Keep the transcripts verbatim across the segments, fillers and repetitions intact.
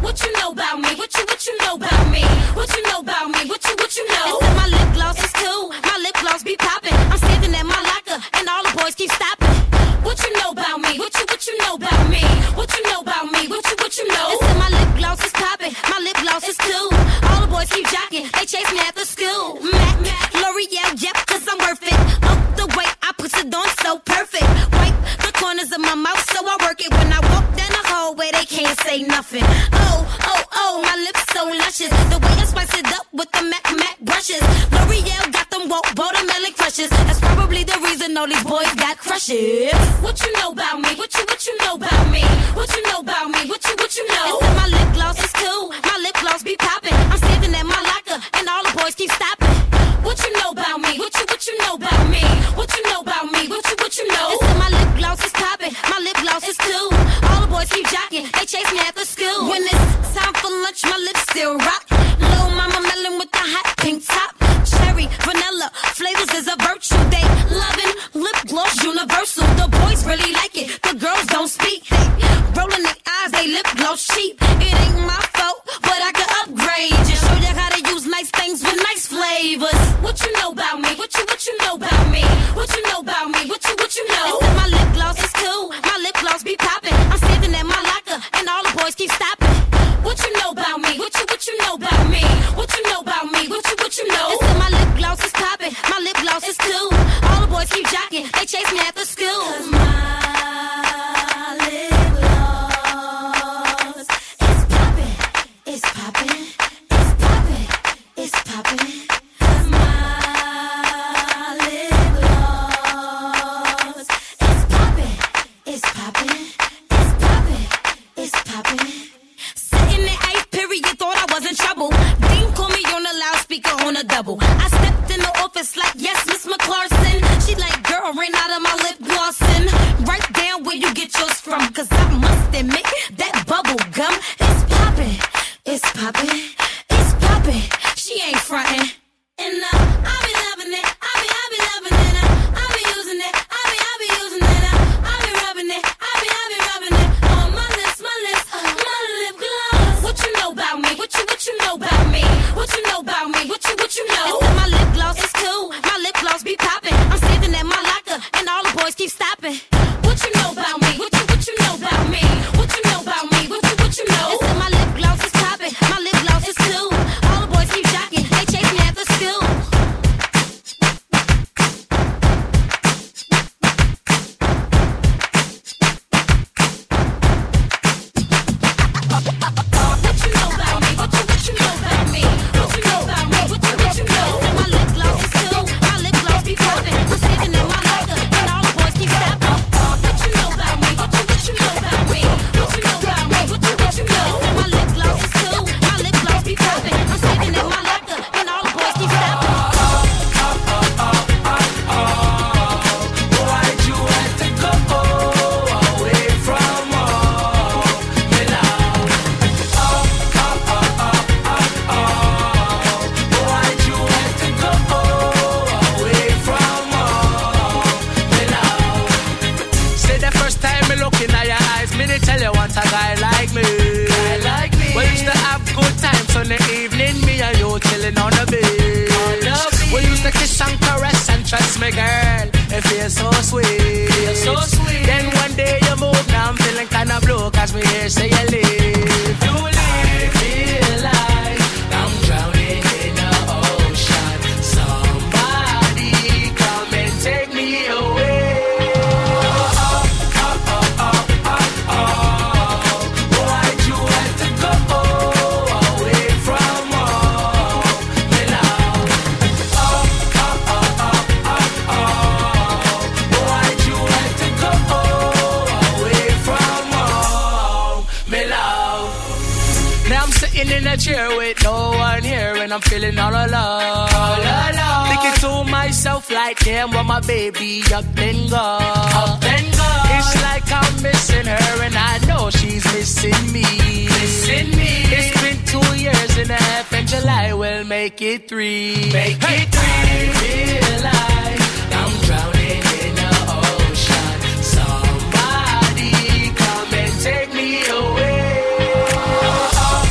What you know about me? What you, what you know about me? What you know about me? What you, what you know? They said my lip gloss is cool. My lip gloss be popping. I'm standing at my locker and all the boys keep stopping. What you know about me? What you, what you know about me? What you know about me? What you, what you know? They said my lip gloss is popping. My lip gloss is cool. All the boys keep jocking. They chase me after school. Mac, Mac, L'Oreal, yep, cause I'm worth it. Up the way I put it on so perfect. Wipe the corners of my mouth so I work it. When I walk down the hallway, they can't say nothing. Oh, oh, oh, my lips so luscious. The way I spice it up with the Mac, Mac brushes. L'Oreal got them woke watermelon crushes. That's probably the reason all these boys got crushes. What you know about me? What you, what you know about me? What you know about me? What you, what you know? They said my lip gloss is cool. My lip gloss be popping. I'm standing at my locker and all the boys keep stopping. What you know about me? What you, what you know about me? What you know about me? What you, what you know? They said my lip gloss is popping. My lip gloss is cool. All the boys keep jocking. They chase me after school. When it's time for lunch, my lips still rock. Little mama melon with the hot pink top. Cherry, vanilla, flavors is a virtue. They loving lip gloss universal. The boys really like it. The girls don't speak. They rolling their eyes. They lip gloss cheap. It ain't my fault, but I could upgrade. Just show you how to use nice things with nice flavors. What you know about me? What you, what you know about me? What you know about me? What you, what you know? They said my lip gloss is cool. My lip gloss be popping. I'm standing at my locker and all the boys keep stopping. What you know about me? What you, what you know about me? What you know about me? What you, what you know? They said my lip gloss is popping. My lip gloss is cool. All the boys keep jocking. They chase me after school. 'Cause my lip gloss is popping. It's popping. It's popping. It's popping. 'Cause my lip gloss is popping. It's popping. It's popping. It's popping. Sitting in eighth period, thought I was in trouble. Dean called me on a loudspeaker on a double. I stepped in the office like, yes, Miss McClarson. She like, girl, ran out of my lip glossin'. Write down where you get yours from, 'cause I must admit that bubble gum is poppin'. It's poppin'. It's poppin'. She ain't frontin'. And uh, I be loving it. I be, I be loving it. Uh, I be using it. I be, I be using it. Uh, I be rubbing it. I be, I be rubbing it. On my lips, my lips, my lip gloss. What you know about me? What you, what you know about me? What you know about me? What you, what you know? They said my lip gloss is cool. My lip gloss be popping. I'm standing at my locker and all the boys keep stopping. What you know about me? What you, what you know about me? What you know about me? What you, what you know? They said my lip gloss is popping. My lip gloss is cool. All the boys keep jocking. They chase me after school. What you know about me? What you, what you know about me? What you know about me? What you, what you know? They said my lip gloss is cool. My lip gloss be popping. I'm standing in my locker and all the boys keep stopping. What you know about me? What you, what you know about me? What you know about me? What you, what you know? They said my lip gloss is cool. My lip gloss be popping. I'm standing in my locker and all the boys keep stopping. Why'd you have to go away from home? You know. Why'd you have to go away from home? You know. Say the first time me looking at your eyes, me they tell you want a guy like me. Guy like me. We used to have good times on the evening, me and you chilling on the beach. On the beach. We used to kiss and caress and trust me, girl. It feels so sweet. Feels so sweet. Then one day you move, now I'm feeling kinda blue, 'cause me here say you leave. You leave. I feel like I'm drowning in the ocean. Somebody come and take me away. Why'd you have to go away from home? You know. Why'd you have to go away from home? Me love. Now I'm sitting in a chair with no one here, and I'm feeling all alone. All alone. Thinking to myself like, damn, what my baby up and gone. Up and gone. It's like I'm missing her, and I know she's missing me. Missing me. It's been two years and a half, and July will make it three. Make hey. it three. I feel like I'm drowning in the ocean. Somebody come and take me away.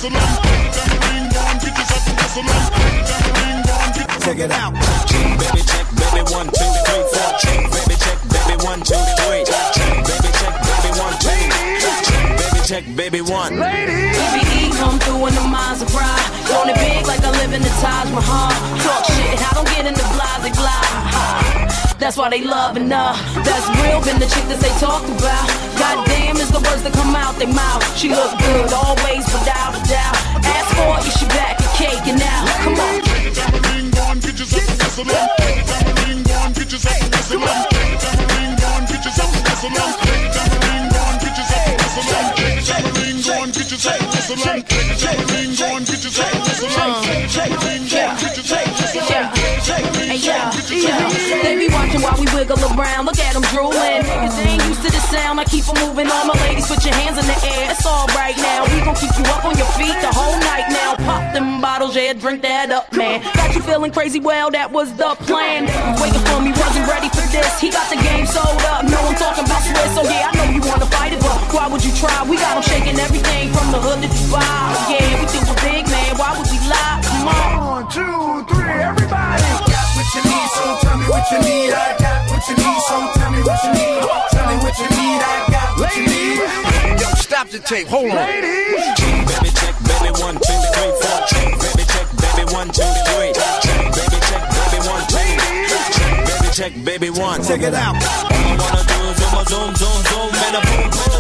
Check it out. Check, baby, check, baby, one, two, three, four. Check, baby, check, baby, one, two, three. Check, baby, check, baby, one, two. Check, baby, check, baby, one. Ladies, T V E come through in the Maserati. Want it big like I live in the Taj Mahal. Talk shit, I don't get in the blah blah blah. That's why they loving her. That's real, been the chick that they talked about. Goddamn is the words that come out their mouth. She look good always, without a doubt. Ask for it, she back and caking now. Come on. Get yourself a whistle on. Tambourine, go on, get yourself a whistle on. Tambourine, go on, get yourself a whistle on. Tambourine, go on, get yourself a whistle on. Tambourine, go on, get yourself a whistle on. Tambourine, go on, get yourself a whistle on. Tambourine, go on, get yourself a whistle on. Hey, yeah, yeah. They be watching while we wiggle around. Look at them drooling. Niggas ain't used to the sound. I keep them moving on. My ladies, put your hands in the air. It's all right now. We gon' keep you up on your feet the whole night now. Pop them bottles, yeah, drink that up, man. Got you feeling crazy? Well, that was the plan. Waiting for me, wasn't ready for this. He got the game sold up. No one talking about Swiss. So yeah, I know you wanna fight it, but why would you try? We got them shaking everything from the hood to Dubai. Yeah, we do a big man. Why would we lie? Come on. One, two, three, everybody. Got what you need, so tell me what you need. I got what you need, so tell me what you need. Tell me what you need. I got what you need. Yo, stop the tape. Hold on. Ladies. Check, baby, check, baby, one, two, three, four. Check, baby, check, baby, one, two, three. Check, baby, check, baby, one, two. Check, baby, check, baby, one. Check it out. All I wanna do is zoom, zoom, zoom, zoom, and a boom, boom.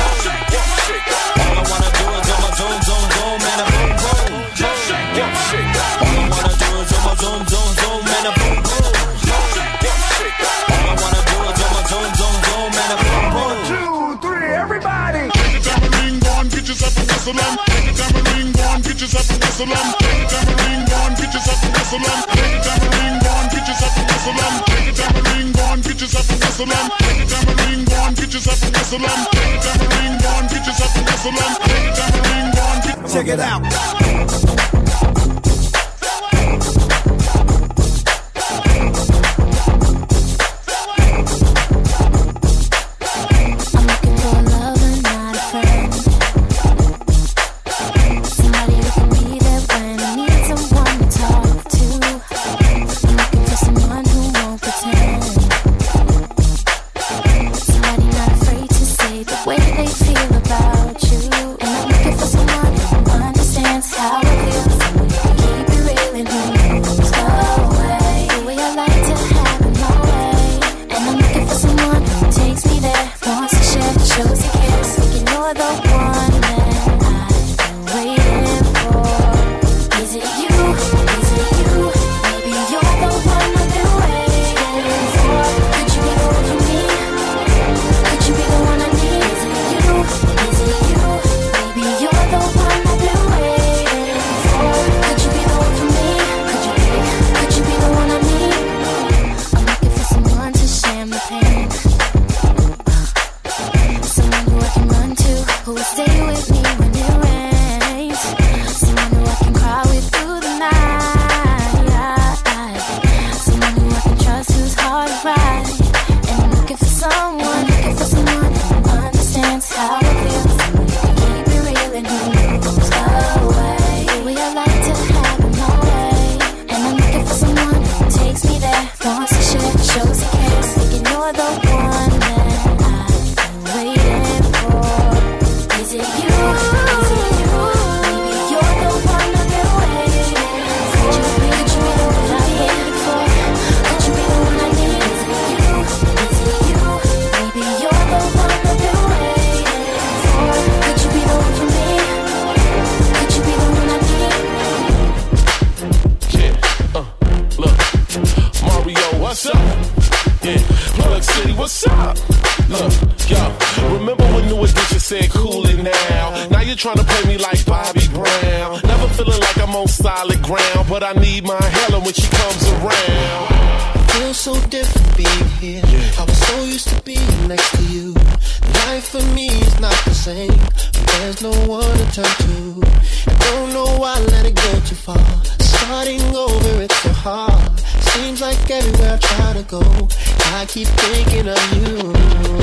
All I wanna do is zoom, zoom, zoom, zoom, and a boom, boom. All I wanna do is zoom, zoom, zoom, zoom, and a boom, boom. All I wanna do is zoom, zoom, zoom, zoom, and a boom, boom. One, two, three, everybody. Take a tambourine, go on, get yourself a whistle on. Take a tambourine, go on, get yourself a whistle on. Take a tambourine, go on, get yourself a whistle on. Take a tambourine, go on, get yourself a whistle on. Take a tambourine, go on, get yourself a whistle on. Take a tambourine, go on, get yourself a whistle on. Take a tambourine, go on, get yourself a whistle on. Take a tambourine, go on, get. Check it out.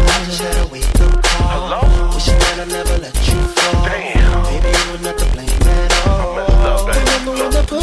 Wish that I never let you fall. Damn. Baby, you're not to blame.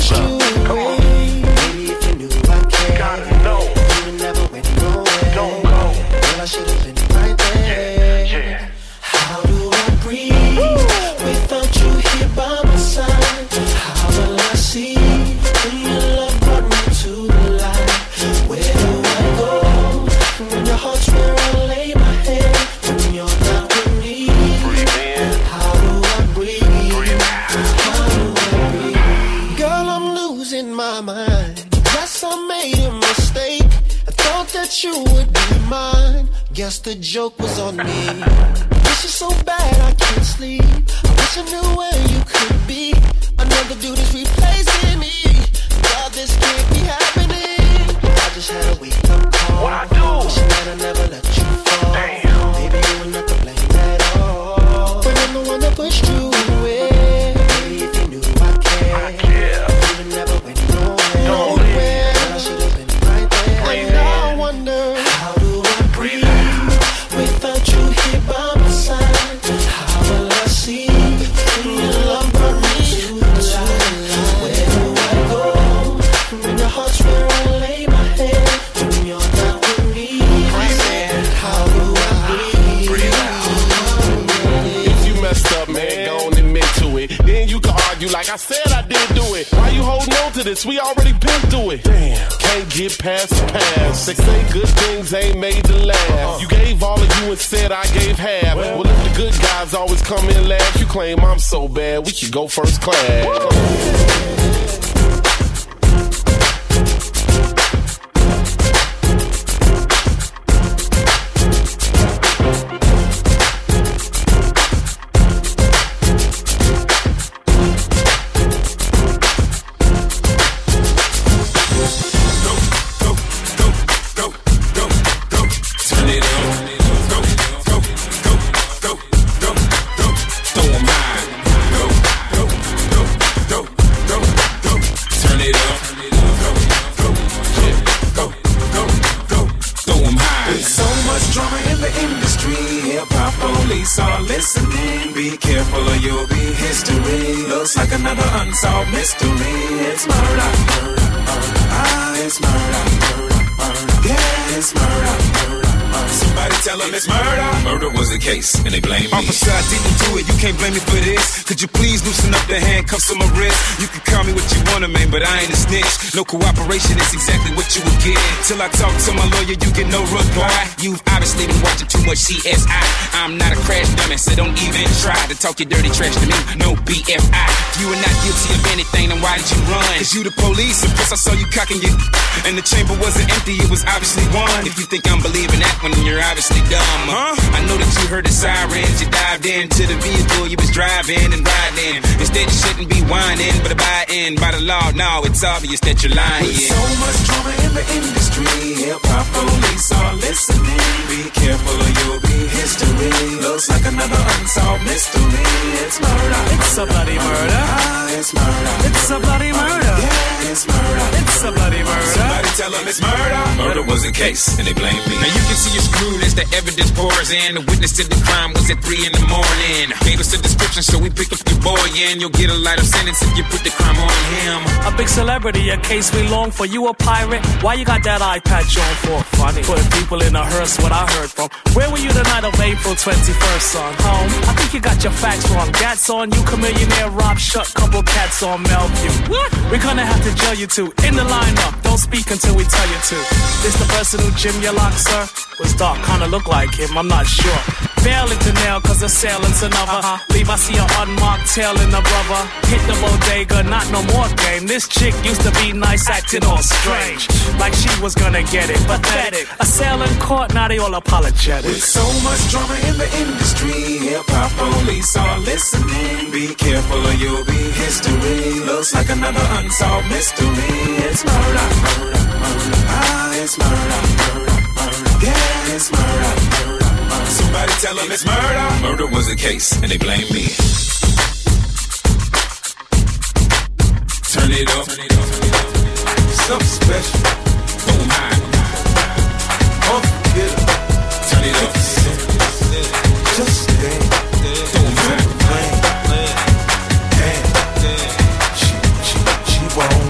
pushed you away. Maybe if you knew I cared, gotta know. You would never went nowhere. Don't go. Well, I should have been right there. Yeah, yeah. How do I breathe without you here by my side? How will I see when your love brought me to the light? Where do I go when your heart's where I lay my head? When you're not with me, how do I breathe? How do I breathe? Girl, I'm losing my mind. Guess I made a mistake. I thought that you would be mine. Guess the joke was on me. This is so bad I can't sleep. I wish I knew where you could be. Another dude is replacing me. God, this can't be happening. I just had a wake up call. What I do? Wishing that I never let you fall. Damn. Maybe you were not to blame at all. But I'm the one that pushed you away. Maybe if you knew I cared, I care. You would never went nowhere. Nowhere. But I should have been right there. And now I wonder, how do I breathe without you here by my side? How will I see when your love brought me to the light? Where do I go when your heart's where I lay my head? When you're not with me, how do I breathe? If you messed up, man, go on and admit to it. Then you can argue like I said I didn't do it. Why you holding on to this? We already been through it. Damn, can't get past the past. They say good things ain't made to last. Uh-uh. You gave all of you and said I gave half. Well, well, if the good guys always come in last, you claim I'm so bad, we should go first class. Woo! Another unsolved mystery. It's murder. Murder, murder. Ah, it's murder. Murder, murder. Yeah, it's murder. Murder, murder. Somebody tell them it's murder. Murder was the case, and they blame me. Officer, I didn't do it. You can't blame me for this. Could you please loosen up the handcuffs on my wrist? You can call me what you wanna, man, but I ain't a snitch. No cooperation is exactly what you would get. Till I talk to my lawyer, you get no reply. You've obviously been watching too much C S I. I'm not a crash dummy, so don't even try to talk your dirty trash to me. No B F I. If you were not guilty of anything, then why did you run? Cause you the police, and plus I saw you cocking your and the chamber wasn't empty, it was obviously one. If you think I'm believing that one, then you're obviously dumb. Huh? I know that you heard the sirens, you dived into the vehicle you was driving and riding. Instead you shouldn't be whining, but abiding by the law, no, it's obvious that you're lying. With so much drama in the industry, hip-hop police are listening. Be careful or you'll be history. Looks like another unsolved mystery. It's murder. It's a bloody murder. Ah, it's murder. It's a bloody murder. Yeah, it's murder. It's a bloody murder. Somebody tell them it's murder. Murder was the case, and they blame me. Now you can see you're screwed as the evidence pours in. The witness to the crime was at three in the morning. Gave us a description, so we picked up your boy, and you'll get a lighter sentence if you put the crime on him. A big celebrity, a case we long for. You a pirate? Why you got that eye patch on for? Funny. Putting people in a hearse, what I heard from. Where were you the night of April twenty-first, son? Home? I think you got your facts wrong. Gats on you, Chamillionaire, Rob Shut, couple cats on Melview. What? We're gonna have to jail you two. In the lineup, don't speak until we tell you to. This the person who Jim your lock, sir? Was dark, kinda look like him, I'm not sure. Failing to nail, cause assailant's another. Uh-huh. Leave, I see an unmarked tail in the brother. Hit the bodega, not no more game. This chick used to be nice, acting all strange. Like she was gonna get it, pathetic. Assailant caught, now they all apologetic. With so much drama in the industry, hip-hop police are listening. Be careful or you'll be history. Looks like another unsolved mystery. It's murder, murder, murder. Ah, it's murder, murder, murder. Yeah, it's murder, murder, murder. Somebody tell them it's murder. Murder was the case, and they blame me. Turn it up. Something special. Don't mind. Unforgettable. Turn it up. Just dance. Don't mind. Damn. She, she, she won't.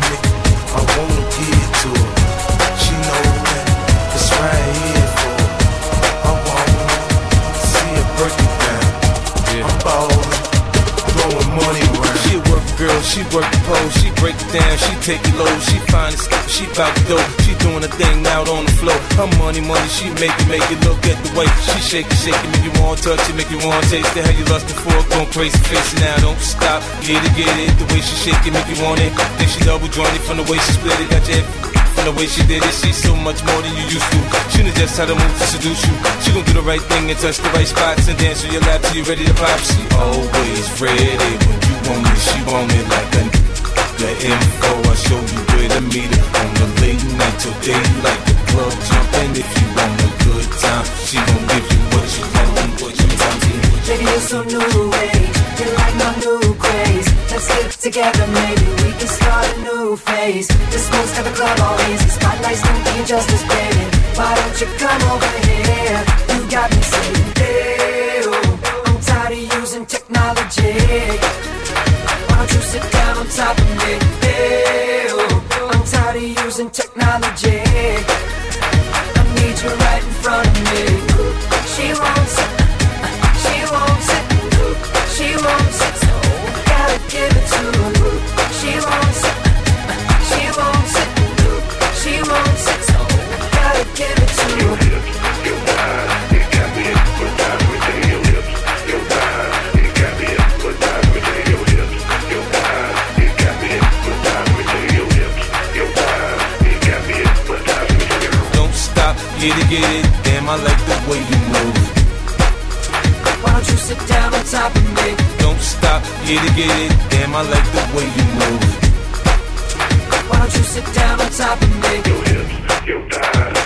ball, throwing money around. She a work girl, she work the pole, she break it down, she take it low, she find it, she bout the dough, she doing a thing out on the floor. Her money, money, she make it, make it look at the way she shake it, shake it, make you want touch it, make you want taste it. How you lustin' for it, going crazy, face it now, don't stop, get it, get it. The way she shake it, make you want it. Then she double jointed from the way she split it, got your head from the way she did it. She's so much more than you used to. She knows just how to move to seduce you. She gon' do the right thing and touch the right spots and dance on your lap till you ready to pop. She always ready when you want it. She want it like a the info. I show you where to meet her on the late night till daylight. The club jumping if you want a good time. She gon' give you what you want and what you want. Baby, you're so new age. You like my new craze. Let's get together, maybe we can start a new phase. This one's got the club all easy. Spotlights don't do you justice, baby. Why don't you come over here? You got me saying, hey, oh, I'm tired of using technology. Why don't you sit down on top of me? Hey, oh, I'm tired of using technology. I need you right in front of me. She wants it, she wants it, she wants it, so gotta give it to her. She wants it, she wants it, she wants it, so gotta give it to her. Your thighs, it got me hypnotized with your lips. Your thighs, it got me hypnotized with your lips. Your thighs, it got me hypnotized with your lips. Your thighs, it got me hypnotized with your lips. Don't stop, get it, get it. Damn, I like the way you move. Why don't you sit down on top of me? Don't stop, get it, get it. Damn, I like the way you move. Why don't you sit down on top of me? Your hips, your thighs.